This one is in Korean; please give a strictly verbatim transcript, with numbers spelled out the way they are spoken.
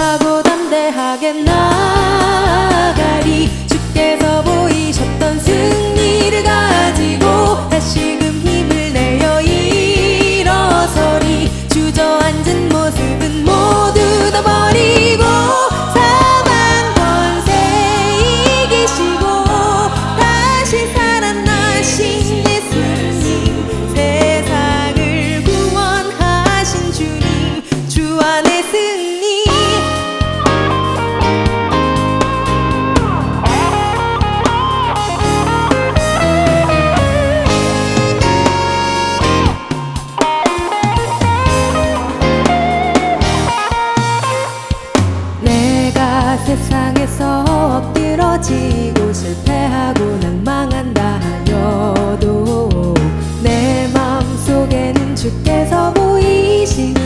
강하고 담대하게 나아가리. 주께서 보이셨던 승리를 가지고 다시금 힘을 내어 일어서리. 주저앉은 모습은 모두 다 버리고 사망 권세 이기시고 다시 살아나신 예수님, 세상을 구원하신 주님, 주 안에 승리. 내가 세상에서 엎드러지고 실패하고 낭망한다 하여도 내 마음속에는 주께서 보이시니